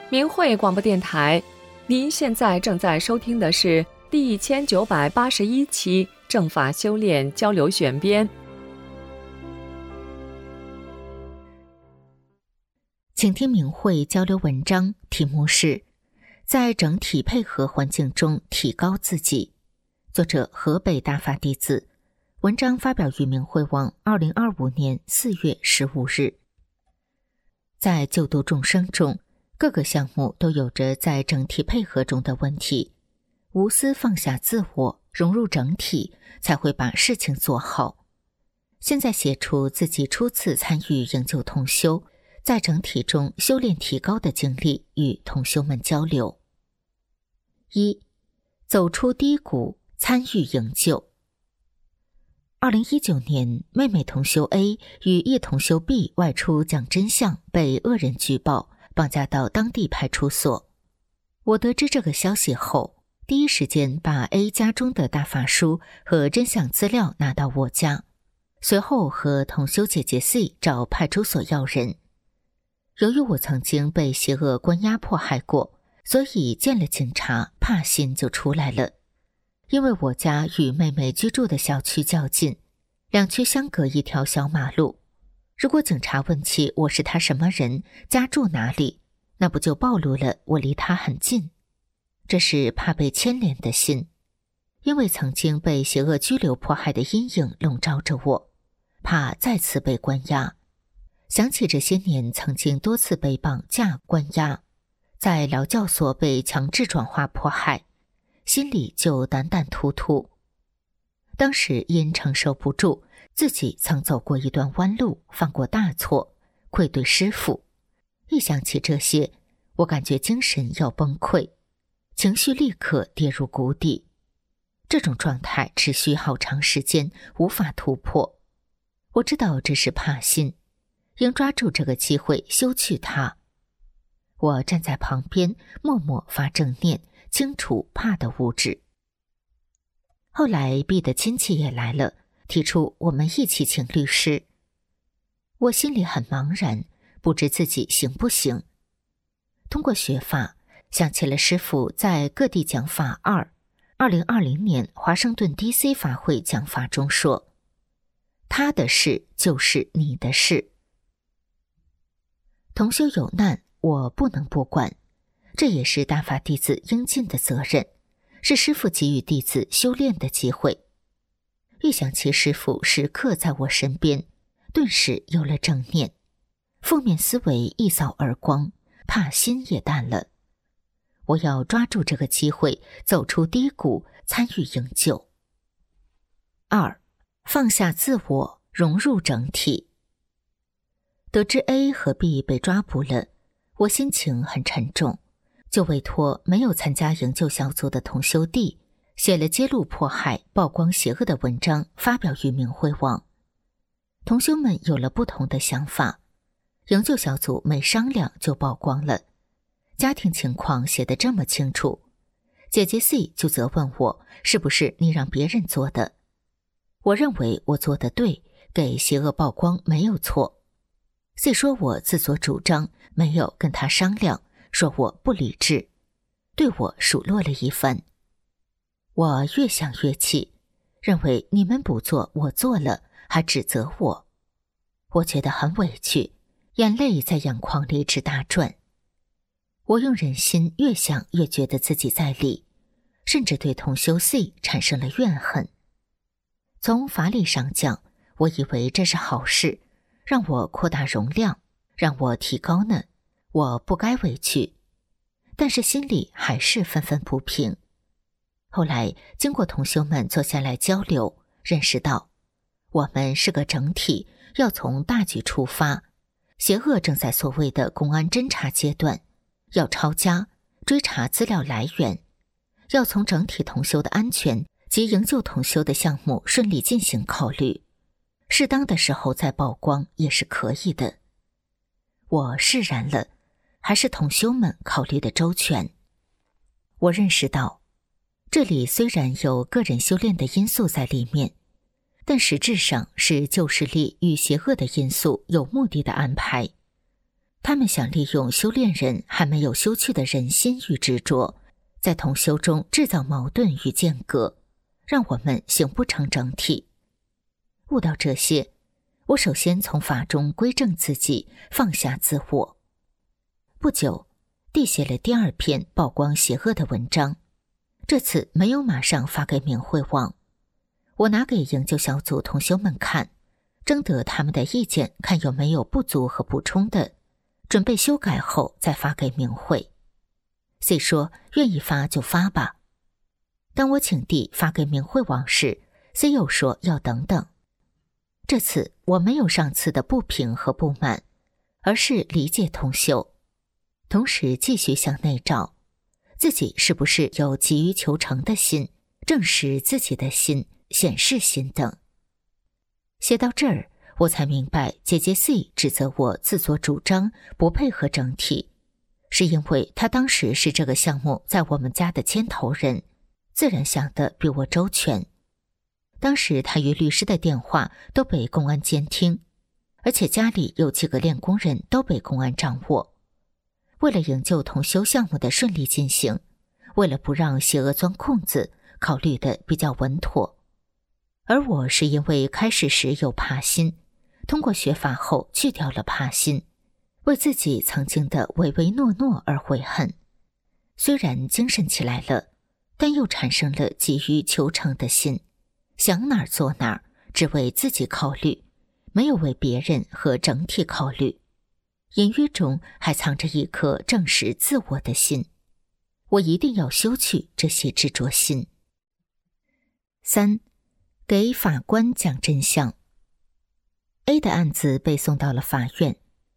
明慧广播电台，您现在正在收听的是第1981期正法修炼交流选编。 请听明慧交流文章，题目是在整体配合环境中提高自己，作者河北大法弟子，文章发表于明慧网2025年4月15日。在救度众生中，各个项目都有着在整体配合中的问题，无私放下自我，融入整体，才会把事情做好。现在写出自己初次参与营救同修，在整体中修炼提高的经历与同修们交流。1. 走出低谷，参与营救。2019年，妹妹同修 A 与一同修 B 外出讲真相，被恶人举报，绑架到当地派出所。我得知这个消息后，第一时间把 A 家中的大法书和真相资料拿到我家，随后和同修姐姐 C 找派出所要人。由于我曾经被邪恶关押迫害过，所以见了警察，怕心就出来了。因为我家与妹妹居住的小区较近，两区相隔一条小马路。如果警察问起我是他什么人，家住哪里，那不就暴露了我离他很近。这是怕被牵连的心，因为曾经被邪恶拘留迫害的阴影笼罩着我，怕再次被关押。想起这些年曾经多次被绑架关押，在劳教所被强制转化迫害，心里就胆胆突突。当时因承受不住，自己曾走过一段弯路，犯过大错，愧对师父。一想起这些，我感觉精神要崩溃，情绪立刻跌入谷底。这种状态持续好长时间，无法突破。我知道这是怕心，应抓住这个机会修去它。我站在旁边，默默发正念，清除怕的物质。后来 B 的亲戚也来了，提出我们一起请律师。我心里很茫然，不知自己行不行。通过学法，想起了师父在各地讲法2020年华盛顿 DC 法会讲法中说，他的事就是你的事。同修有难，我不能不管，这也是大法弟子应尽的责任，是师父给予弟子修炼的机会。一想起师父时刻在我身边，顿时有了正念，负面思维一扫而光，怕心也淡了。我要抓住这个机会，走出低谷，参与营救。2. 放下自我，融入整体。得知 A 和 B 被抓捕了，我心情很沉重，就委托没有参加营救小组的同修 D 写了揭露迫害、曝光邪恶的文章，发表于明慧网。同修们有了不同的想法，营救小组没商量就曝光了，家庭情况写得这么清楚。姐姐 C 就责问我，是不是你让别人做的？我认为我做得对，给邪恶曝光没有错。C 说我自作主张，没有跟他商量，说我不理智，对我数落了一番。我越想越气，认为你们不做，我做了，还指责我。我觉得很委屈，眼泪在眼眶里直打转。我用人心越想越觉得自己在理，甚至对同修 C 产生了怨恨。从法理上讲，我以为这是好事，让我扩大容量，让我提高呢，我不该委屈，但是心里还是愤愤不平。后来经过同修们坐下来交流，认识到我们是个整体，要从大局出发，邪恶正在所谓的公安侦查阶段，要抄家，追查资料来源，要从整体同修的安全及营救同修的项目顺利进行考虑，适当的时候再曝光也是可以的。我释然了，还是同修们考虑的周全。我认识到，这里虽然有个人修炼的因素在里面，但实质上是旧势力与邪恶的因素有目的的安排。 他们想利用修炼人还没有修去的人心与执着，在同修中制造矛盾与间隔，让我们形不成整体。悟到这些，我首先从法中归正自己，放下自我。不久，弟写了第2篇曝光邪恶的文章，这次没有马上发给明慧网，我拿给营救小组同修们看，征得他们的意见，看有没有不足和补充的，准备修改后再发给明慧。C 说愿意发就发吧。当我请弟发给明慧网时， C 又说要等等。这次我没有上次的不平和不满，而是理解同修，同时继续向内找自己是不是有急于求成的心，证实自己的心，显示心等。写到这儿，我才明白姐姐 C 指责我自作主张，不配合整体，是因为她当时是这个项目在我们家的牵头人，自然想得比我周全。当时她与律师的电话都被公安监听，而且家里有几个练功人都被公安掌握。为了营救同修项目的顺利进行，为了不让邪恶钻空子，考虑的比较稳妥。而我是因为开始时有怕心，通过学法后去掉了怕心，为自己曾经的唯唯诺诺而悔恨。虽然精神起来了，但又产生了急于求成的心，想哪儿做哪儿，只为自己考虑，没有为别人和整体考虑。隐约中还藏着一颗证实自我的心，我一定要修去这些执着心。3. 给法官讲真相。 A 的案子被送到了法院，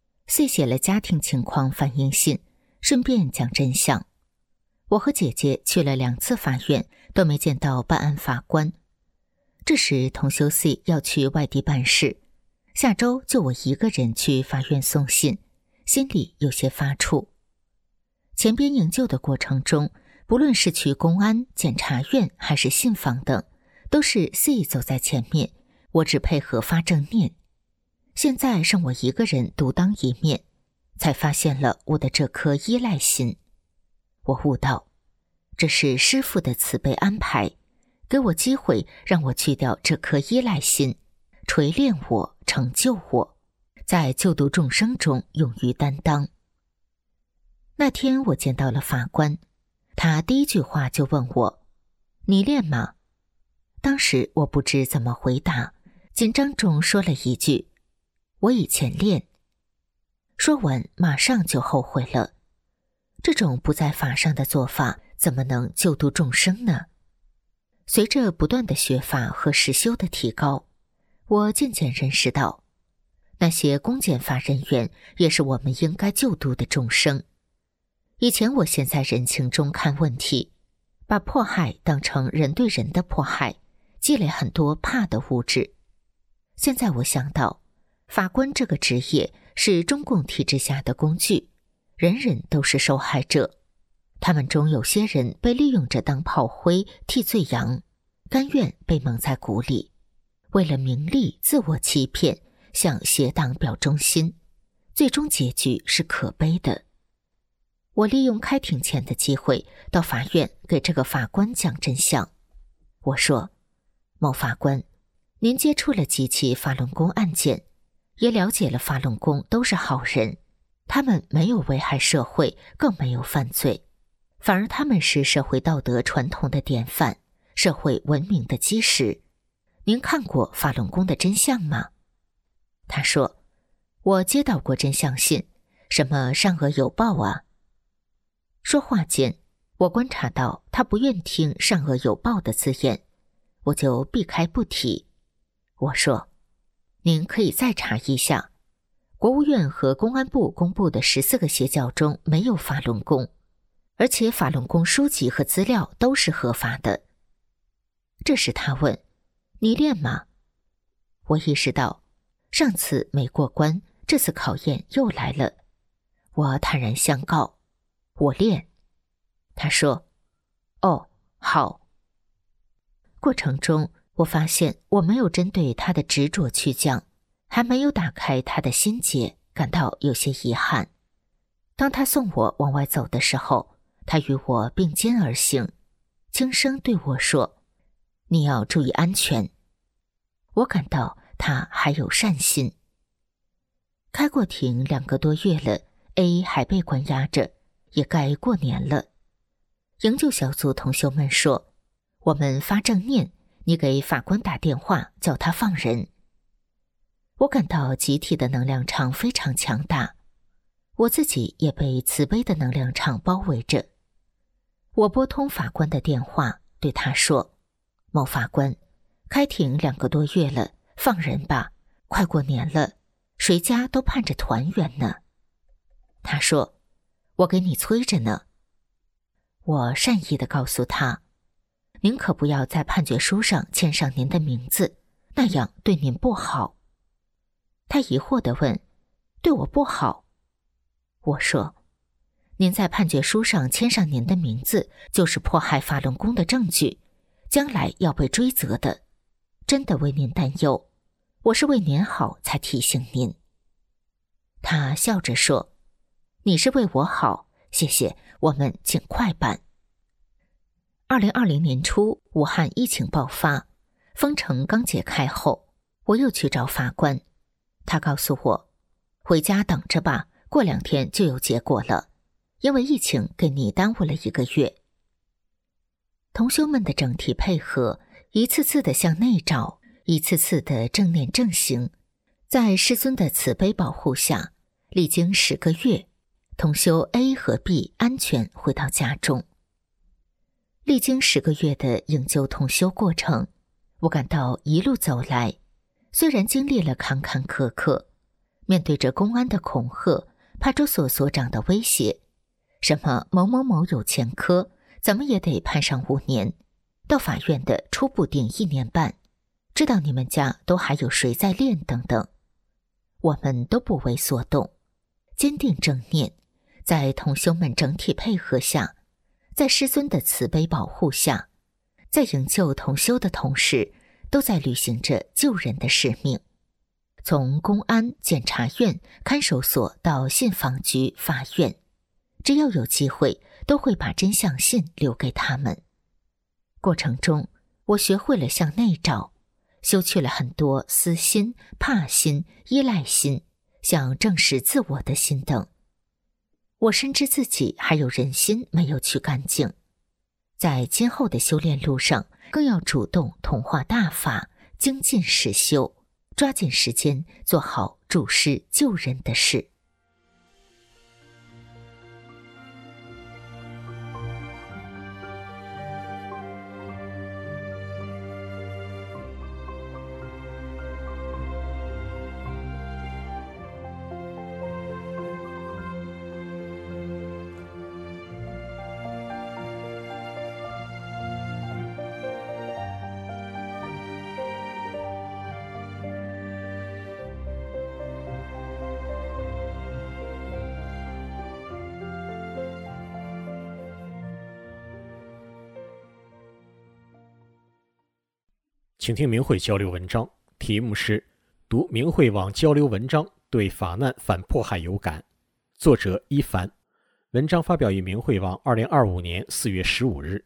C 写了家庭情况反映信，顺便讲真相。我和姐姐去了2次法院，都没见到办案法官。这时同修 C 要去外地办事，下周就我一个人去法院送信，心里有些发怵。前边营救的过程中，不论是去公安、检察院还是信访等，都是 C 走在前面，我只配合发正念。现在剩我一个人独当一面，才发现了我的这颗依赖心。我悟到，这是师父的慈悲安排，给我机会让我去掉这颗依赖心，锤炼我，成就我，在救度众生中勇于担当。那天我见到了法官，他第一句话就问我：“你练吗？”当时我不知怎么回答，紧张中说了一句：“我以前练。”说完马上就后悔了。这种不在法上的做法，怎么能救度众生呢？随着不断的学法和实修的提高，我渐渐认识到，那些公检法人员也是我们应该救度的众生。以前我陷在人情中看问题，把迫害当成人对人的迫害，积累很多怕的物质。现在我想到，法官这个职业是中共体制下的工具，人人都是受害者。他们中有些人被利用着当炮灰、替罪羊，甘愿被蒙在鼓里，为了名利自我欺骗，向邪党表忠心，最终结局是可悲的。我利用开庭前的机会到法院给这个法官讲真相。我说：“某法官，您接触了几起法轮功案件，也了解了法轮功都是好人，他们没有危害社会，更没有犯罪，反而他们是社会道德传统的典范，社会文明的基石。您看过法轮功的真相吗？”他说：“我接到过真相信，什么善恶有报啊。”说话间，我观察到他不愿听善恶有报的字眼，我就避开不提。我说：“您可以再查一下，国务院和公安部公布的14个邪教中没有法轮功，而且法轮功书籍和资料都是合法的。”这时他问：“你练吗？”我意识到上次没过关，这次考验又来了。我坦然相告：“我练。”他说：“哦，好。”过程中我发现我没有针对他的执着去讲，还没有打开他的心结， 感到有些遗憾。当他送我往外走的时候，他与我并肩而行，轻声对我说：“你要注意安全。”我感到他还有善心。开过庭2个多月了， A 还被关押着，也该过年了。营救小组同修们说：“我们发正念，你给法官打电话，叫他放人。”我感到集体的能量场非常强大，我自己也被慈悲的能量场包围着。我拨通法官的电话，对他说：“某法官，开庭2个多月了，放人吧，快过年了，谁家都盼着团圆呢。”他说：“我给你催着呢。”我善意地告诉他：“您可不要在判决书上签上您的名字，那样对您不好。”他疑惑地问：“对我不好？”我说：“您在判决书上签上您的名字，就是迫害法轮功的证据，将来要被追责的。真的为您担忧，我是为您好才提醒您。”他笑着说：“你是为我好，谢谢，我们尽快办。”2020年初，武汉疫情爆发，封城刚解开后，我又去找法官。他告诉我：“回家等着吧，过2天就有结果了，因为疫情给你耽误了1个月。”同修们的整体配合，一次次的向内照，一次次的正念正行，在师尊的慈悲保护下，历经10个月，同修 A 和 B 安全回到家中。历经10个月的营救同修过程，我感到一路走来，虽然经历了坎坎坷坷，面对着公安的恐吓、派出所所长的威胁，什么某某某有前科，怎么也得判上5年，到法院的初步定1年半，知道你们家都还有谁在练等等，我们都不为所动，坚定正念，在同修们整体配合下，在师尊的慈悲保护下，在营救同修的同时，都在履行着救人的使命。从公安、检察院、看守所到信访局、法院，只要有机会，都会把真相信留给他们。过程中，我学会了向内照，修去了很多私心、怕心、依赖心、想证实自我的心等。我深知自己还有人心没有去干净，在今后的修炼路上，更要主动同化大法，精进实修，抓紧时间做好助师救人的事。 请听明慧交流文章，题目是读明慧网交流文章对法难反迫害有感，作者一凡。文章发表于明慧网2025年4月15日。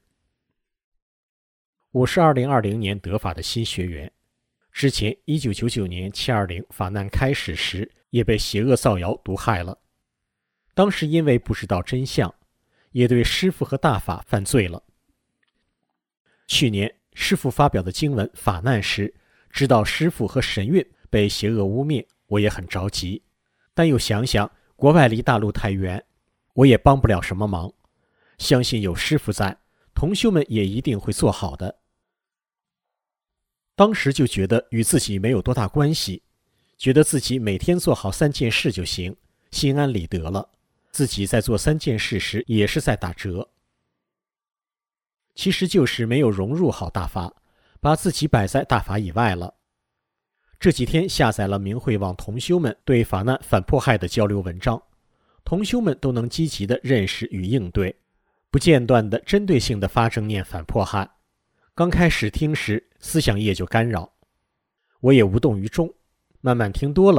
我是2020年得法的新学员，之前1999年720法难开始时也被邪恶造谣毒害了，当时因为不知道真相，也对师父和大法犯罪了。去年师父发表的经文法难时，知道师父和神韵被邪恶污蔑，我也很着急，但又想想国外离大陆太远，我也帮不了什么忙，相信有师父在，同修们也一定会做好的。当时就觉得与自己没有多大关系，觉得自己每天做好3件事就行，心安理得了，自己在做3件事时也是在打折。其实就是没有融入好大法，把自己摆在大法以外了。这几天下载了明慧网同修们对法难反迫害的交流文章，同修们都能积极地认识与应对，不间断地针对性地发正念反迫害。刚开始听时，思想业就干扰，我也无动于衷，慢慢听多了，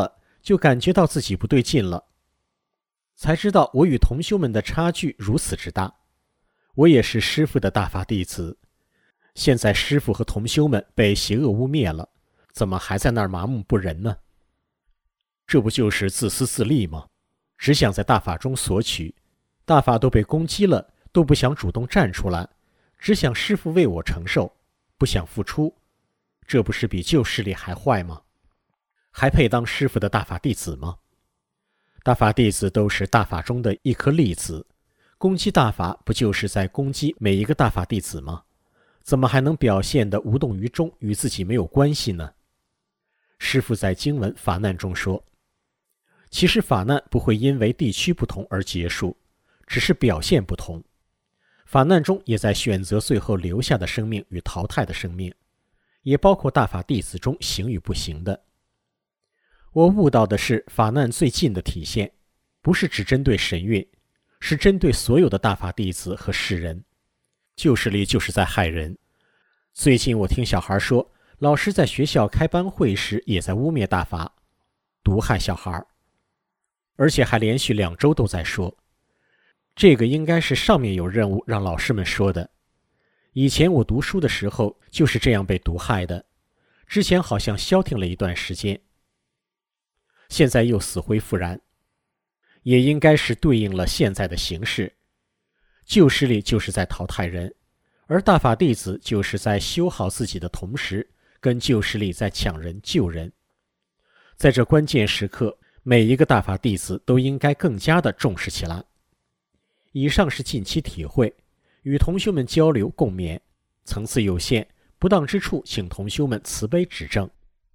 就感觉到自己不对劲了，才知道我与同修们的差距如此之大。我也是师父的大法弟子，现在师父和同修们被邪恶污蔑了，怎么还在那儿麻木不仁呢？这不就是自私自利吗？只想在大法中索取，大法都被攻击了，都不想主动站出来，只想师父为我承受，不想付出，这不是比旧势力还坏吗？还配当师父的大法弟子吗？大法弟子都是大法中的一颗粒子，攻击大法不就是在攻击每一个大法弟子吗？怎么还能表现得无动于衷，与自己没有关系呢？师父在经文法难中说，其实法难不会因为地区不同而结束，只是表现不同。法难中也在选择最后留下的生命与淘汰的生命，也包括大法弟子中行与不行的。我悟到的是法难最近的体现，不是只针对神韵，是针对所有的大法弟子和世人。旧势力就是在害人。最近我听小孩说，老师在学校开班会时也在污蔑大法，毒害小孩，而且还连续2周都在说。这个应该是上面有任务让老师们说的。以前我读书的时候就是这样被毒害的，之前好像消停了一段时间，现在又死灰复燃，也应该是对应了现在的形势。旧势力就是在淘汰人，而大法弟子就是在修好自己的同时，跟旧势力在抢人救人。在这关键时刻，每一个大法弟子都应该更加的重视起来。以上是近期体会，与同修们交流共勉，层次有限，不当之处请同修们慈悲指正。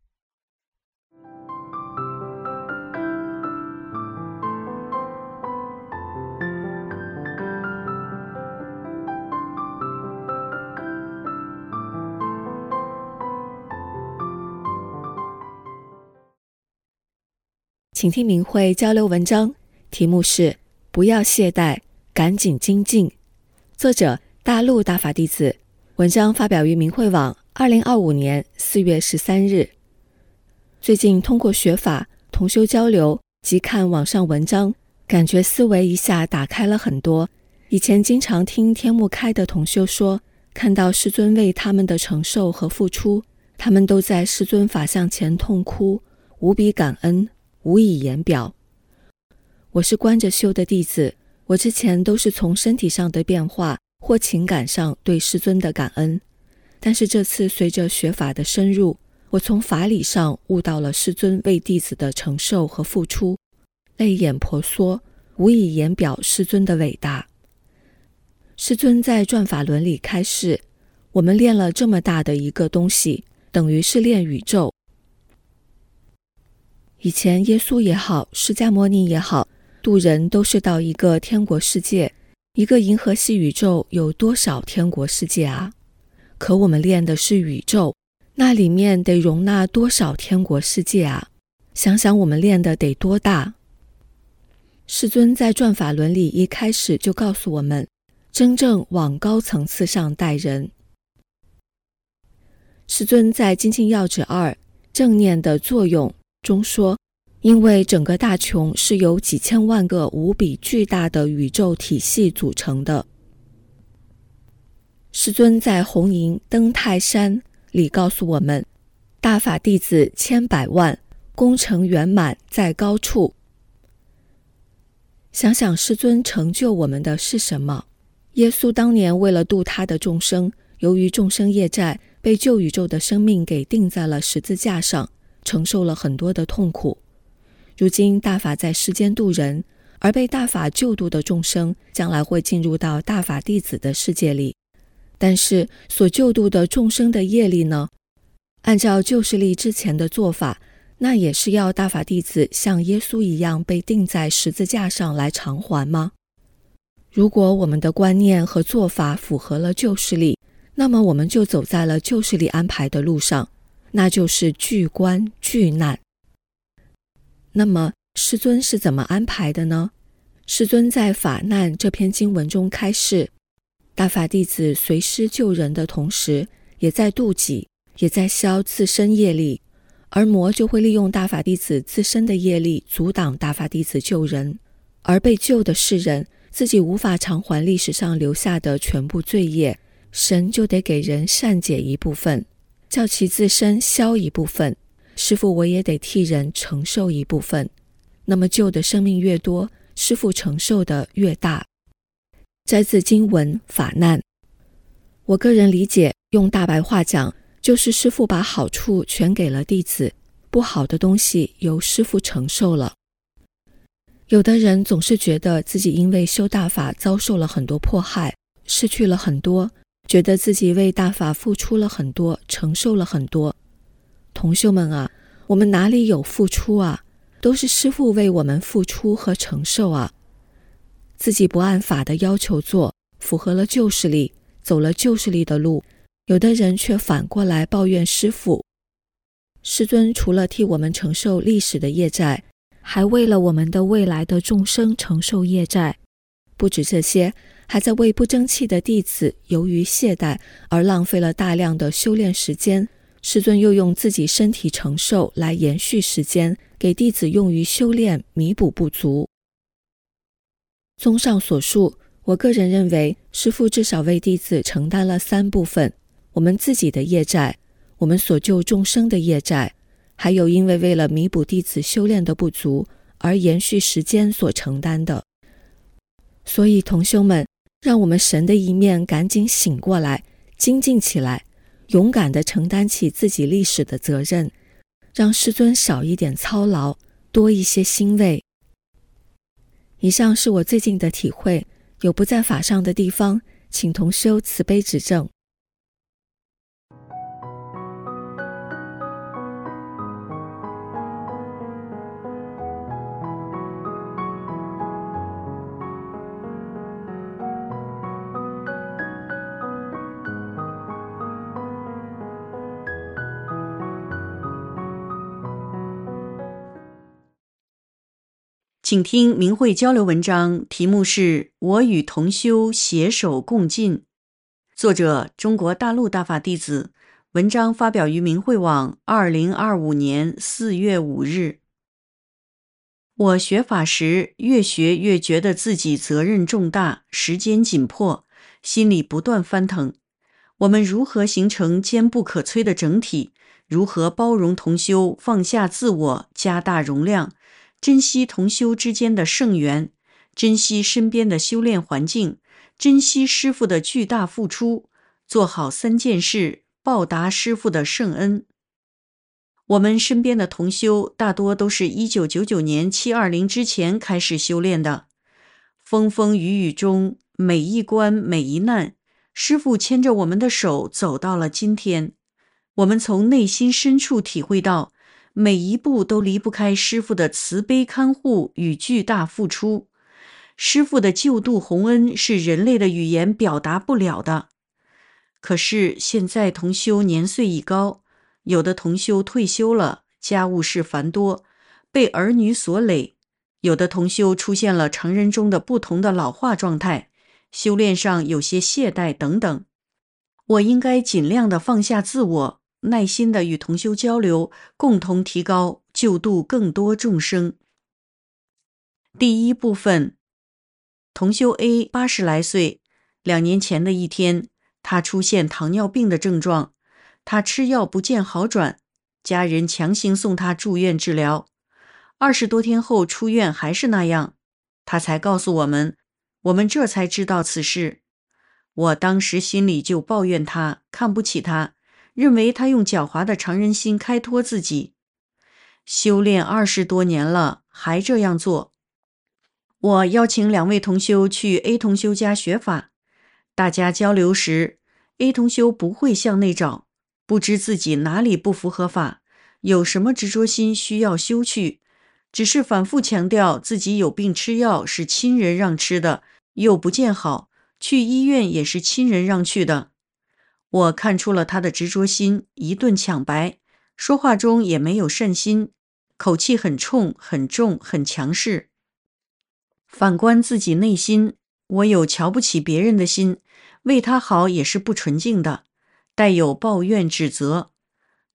请听明慧交流文章，题目是不要懈怠，赶紧精进。作者大陆大法弟子，文章发表于明慧网2025年4月13日。最近通过学法、同修交流及看网上文章，感觉思维一下打开了很多。以前经常听天目开的同修说，看到师尊为他们的承受和付出，他们都在师尊法像前痛哭，无比感恩，无以言表。我是观着修的弟子，我之前都是从身体上的变化或情感上对师尊的感恩，但是这次随着学法的深入，我从法理上悟到了师尊为弟子的承受和付出，泪眼婆娑，无以言表师尊的伟大。师尊在转法轮里开示，我们练了这么大的一个东西，等于是练宇宙。以前耶稣也好，释迦牟尼也好，渡人都是到一个天国世界，一个银河系宇宙有多少天国世界啊？可我们练的是宇宙，那里面得容纳多少天国世界啊？想想我们练的得多大。世尊在转法轮里一开始就告诉我们，真正往高层次上带人。世尊在精进要旨2正念的作用中说，因为整个大穹是由几千万个无比巨大的宇宙体系组成的。师尊在红迎登泰山里告诉我们，大法弟子千百万，功成圆满在高处。想想师尊成就我们的是什么？耶稣当年为了度他的众生，由于众生业债，被旧宇宙的生命给钉在了十字架上，承受了很多的痛苦。如今大法在世间度人，而被大法救度的众生将来会进入到大法弟子的世界里。但是所救度的众生的业力呢？按照旧势力之前的做法，那也是要大法弟子像耶稣一样被钉在十字架上来偿还吗？如果我们的观念和做法符合了旧势力，那么我们就走在了旧势力安排的路上，那就是巨观巨难。那么师尊是怎么安排的呢？师尊在法难这篇经文中开示，大法弟子随师救人的同时，也在度己，也在消自身业力， 而魔就会利用大法弟子自身的业力阻挡大法弟子救人，而被救的世人自己无法偿还历史上留下的全部罪业，神就得给人善解一部分，叫其自身消一部分，师父我也得替人承受一部分。那么救的生命越多，师父承受的越大。摘自经文法难。我个人理解，用大白话讲，就是师父把好处全给了弟子，不好的东西由师父承受了。有的人总是觉得自己因为修大法遭受了很多迫害，失去了很多，觉得自己为大法付出了很多，承受了很多。同修们啊，我们哪里有付出啊？都是师父为我们付出和承受啊。自己不按法的要求做，符合了旧势力，走了旧势力的路，有的人却反过来抱怨师父。师尊除了替我们承受历史的业债，还为了我们的未来的众生承受业债。不止这些，还在为不争气的弟子由于懈怠而浪费了大量的修炼时间，师尊又用自己身体承受来延续时间，给弟子用于修炼，弥补不足。综上所述，我个人认为师父至少为弟子承担了3部分：我们自己的业债，我们所救众生的业债，还有因为了弥补弟子修炼的不足而延续时间所承担的。所以同修们，让我们神的一面赶紧醒过来，精进起来，勇敢地承担起自己历史的责任，让师尊少一点操劳，多一些欣慰。以上是我最近的体会，有不在法上的地方，请同修慈悲指正。 请听明慧交流文章，题目是我与同修携手共进，作者中国大陆大法弟子，文章发表于明慧网2025年4月5日。我学法时越学越觉得自己责任重大，时间紧迫，心里不断翻腾。我们如何形成坚不可摧的整体？如何包容同修，放下自我，加大容量，珍惜同修之间的圣缘，珍惜身边的修炼环境，珍惜师父的巨大付出，做好3件事，报答师父的圣恩。我们身边的同修大多都是1999年720之前开始修炼的，风风雨雨中，每一关每一难，师父牵着我们的手走到了今天。我们从内心深处体会到，每一步都离不开师父的慈悲看护与巨大付出。师父的救度洪恩是人类的语言表达不了的。可是现在同修年岁已高，有的同修退休了，家务事繁多，被儿女所累；有的同修出现了成人中的不同的老化状态，修炼上有些懈怠等等。我应该尽量的放下自我，耐心的与同修交流，共同提高，救度更多众生。第一部分，同修 A 80来岁，2年前的一天，他出现糖尿病的症状，他吃药不见好转，家人强行送他住院治疗，20多天后出院还是那样，他才告诉我们这才知道此事。我当时心里就抱怨他，看不起他，认为他用狡猾的常人心开脱自己。修炼20多年了，还这样做。我邀请2位同修去 A 同修家学法，大家交流时 ，A 同修不会向内找，不知自己哪里不符合法，有什么执着心需要修去，只是反复强调自己有病吃药是亲人让吃的，又不见好，去医院也是亲人让去的。我看出了他的执着心，一顿抢白，说话中也没有善心，口气很冲、很重、很强势。反观自己内心，我有瞧不起别人的心，为他好也是不纯净的，带有抱怨指责。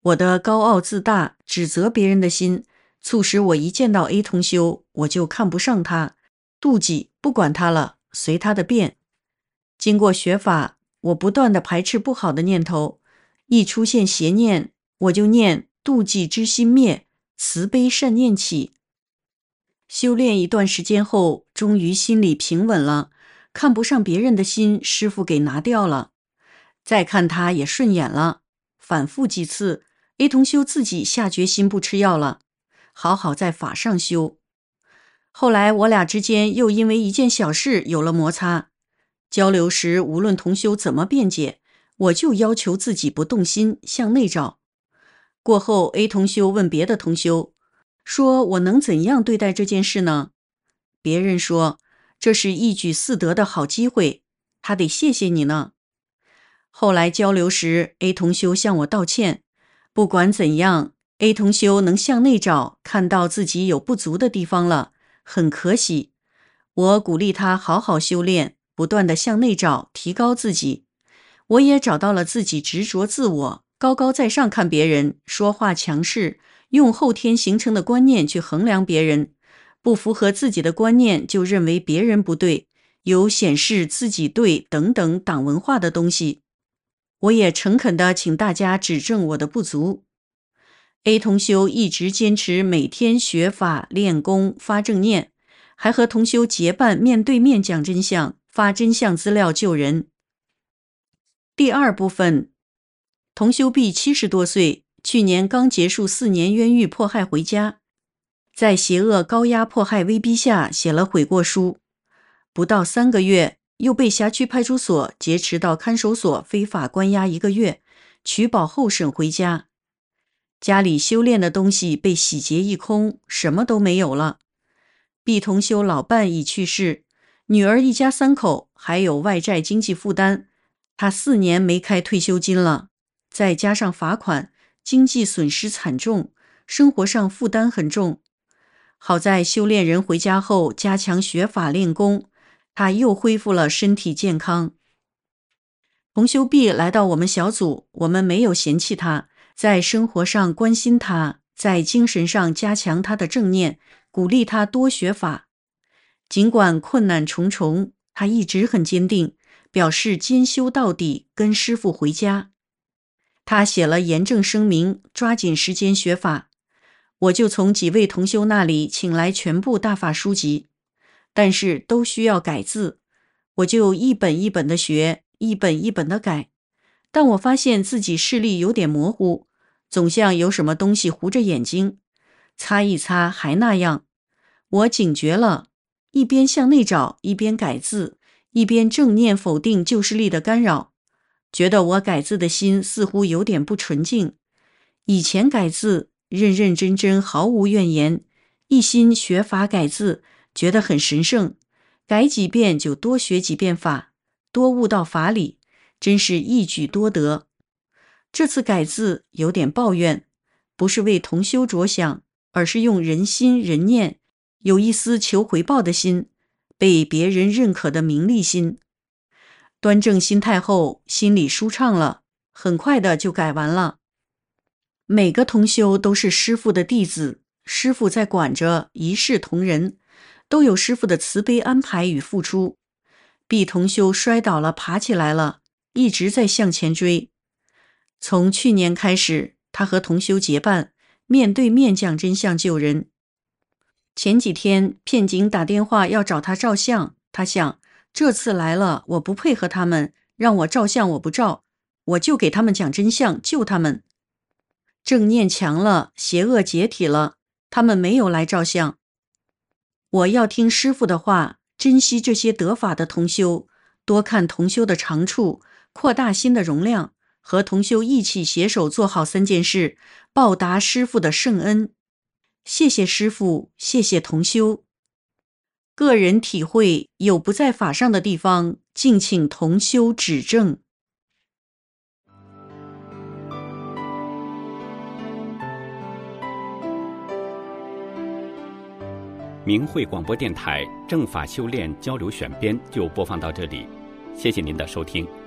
我的高傲自大、指责别人的心，促使我一见到 A 同修，我就看不上他，妒忌，不管他了，随他的便。经过学法，我不断地排斥不好的念头，一出现邪念，我就念妒忌之心灭，慈悲善念起。修炼一段时间后，终于心里平稳了，看不上别人的心，师父给拿掉了。再看他也顺眼了，反复几次， A 同修自己下决心不吃药了，好好在法上修。后来我俩之间又因为一件小事有了摩擦，交流时无论同修怎么辩解，我就要求自己不动心，向内找。过后 A 同修问别的同修，说我能怎样对待这件事呢？别人说这是一举四得的好机会，他得谢谢你呢。后来交流时 A 同修向我道歉，不管怎样， A 同修能向内找，看到自己有不足的地方了，很可喜。我鼓励他好好修炼，不断地向内找，提高自己。我也找到了自己执着自我，高高在上看别人，说话强势，用后天形成的观念去衡量别人，不符合自己的观念就认为别人不对，有显示自己对等等党文化的东西。我也诚恳地请大家指正我的不足。A 同修一直坚持每天学法练功发正念，还和同修结伴面对面讲真相，发真相资料救人。第二部分，同修 B 70多岁，去年刚结束4年冤狱迫害回家，在邪恶高压迫害威逼下写了悔过书，不到3个月又被辖区派出所劫持到看守所非法关押1个月，取保候审回家。家里修炼的东西被洗劫一空，什么都没有了。B 同修老伴已去世，女儿一家3口，还有外债经济负担，他4年没开退休金了，再加上罚款，经济损失惨重，生活上负担很重。好在修炼人回家后加强学法练功，他又恢复了身体健康。同修 B 来到我们小组，我们没有嫌弃他，在生活上关心他，在精神上加强他的正念，鼓励他多学法。尽管困难重重，他一直很坚定，表示坚修到底，跟师父回家。他写了严正声明，抓紧时间学法。我就从几位同修那里请来全部大法书籍，但是都需要改字，我就一本一本的学，一本一本的改。但我发现自己视力有点模糊，总像有什么东西糊着眼睛，擦一擦还那样。我警觉了，一边向内找，一边改字，一边正念否定旧视力的干扰，觉得我改字的心似乎有点不纯净。以前改字认认真真，毫无怨言，一心学法改字，觉得很神圣，改几遍就多学几遍法，多悟到法理，真是一举多得。这次改字有点抱怨，不是为同修着想，而是用人心人念，有一丝求回报的心，被别人认可的名利心。端正心态后，心里舒畅了，很快的就改完了。每个同修都是师父的弟子，师父在管着，一视同仁，都有师父的慈悲安排与付出。B 同修摔倒了，爬起来了，一直在向前追。从去年开始，他和同修结伴，面对面讲真相救人。前几天片警打电话要找他照相，他想这次来了，我不配合他们，让我照相我不照，我就给他们讲真相，救他们。正念强了，邪恶解体了，他们没有来照相。我要听师父的话，珍惜这些得法的同修，多看同修的长处，扩大心的容量，和同修一起携手做好3件事，报答师父的圣恩。谢谢师父，谢谢同修。个人体会有不在法上的地方，敬请同修指正。 明慧广播电台正法修炼交流选编就播放到这里，谢谢您的收听。